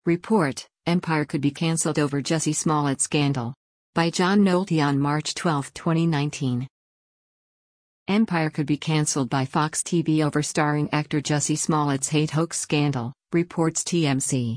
Report: Empire could be cancelled over Jussie Smollett scandal. By John Nolte on March 12, 2019. Empire could be cancelled by Fox TV over starring actor Jussie Smollett's hate hoax scandal, reports TMZ.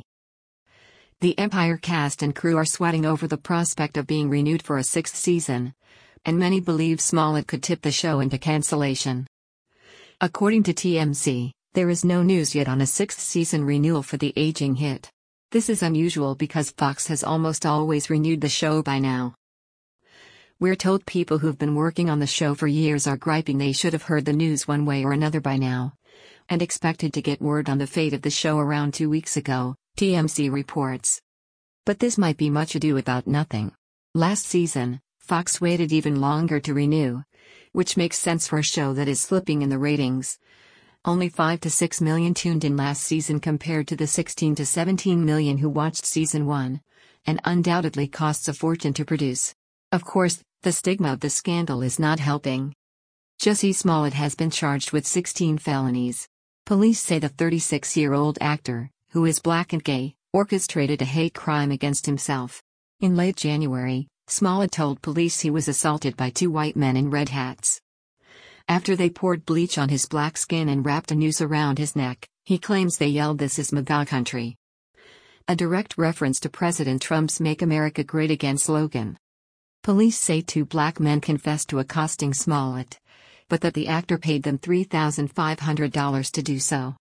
The Empire cast and crew are sweating over the prospect of being renewed for a sixth season, and many believe Smollett could tip the show into cancellation. According to TMZ, there is no news yet on a sixth season renewal for the aging hit. This is unusual because Fox has almost always renewed the show by now. We're told people who've been working on the show for years are griping they should have heard the news one way or another by now, and expected to get word on the fate of the show around 2 weeks ago, TMZ reports. But this might be much ado about nothing. Last season, Fox waited even longer to renew, which makes sense for a show that is slipping in the ratings. Only 5 to 6 million tuned in last season compared to the 16 to 17 million who watched season 1, and undoubtedly costs a fortune to produce. Of course, the stigma of the scandal is not helping. Jussie Smollett has been charged with 16 felonies. Police say the 36-year-old actor, who is black and gay, orchestrated a hate crime against himself. In late January, Smollett told police he was assaulted by 2 white men in red hats. After they poured bleach on his black skin and wrapped a noose around his neck, he claims they yelled "This is MAGA country," a direct reference to President Trump's Make America Great Again slogan. Police say 2 black men confessed to accosting Smollett, but that the actor paid them $3,500 to do so.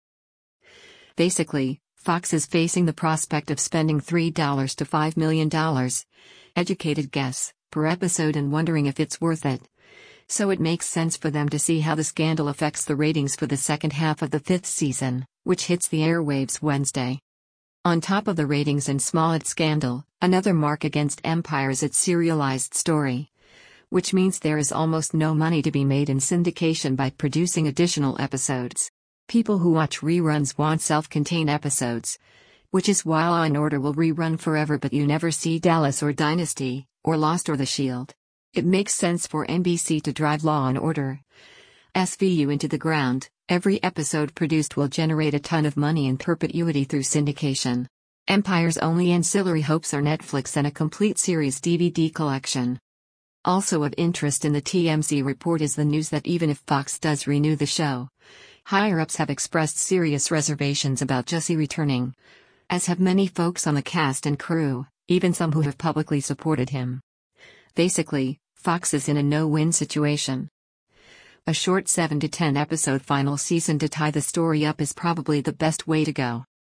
Basically, Fox is facing the prospect of spending $3 to $5 million, educated guess, per episode and wondering if it's worth it. So it makes sense for them to see how the scandal affects the ratings for the second half of the 5th season, which hits the airwaves Wednesday. On top of the ratings and Smollett scandal, another mark against Empire is its serialized story, which means there is almost no money to be made in syndication by producing additional episodes. People who watch reruns want self-contained episodes, which is why Law & Order will rerun forever but you never see Dallas or Dynasty, or Lost or The Shield. It makes sense for NBC to drive Law & Order SVU into the ground. Every episode produced will generate a ton of money in perpetuity through syndication. Empire's only ancillary hopes are Netflix and a complete series DVD collection. Also of interest in the TMZ report is the news that even if Fox does renew the show, higher-ups have expressed serious reservations about Jussie returning, as have many folks on the cast and crew, even some who have publicly supported him. Basically, Fox is in a no-win situation. A short 7 to 10 episode final season to tie the story up is probably the best way to go.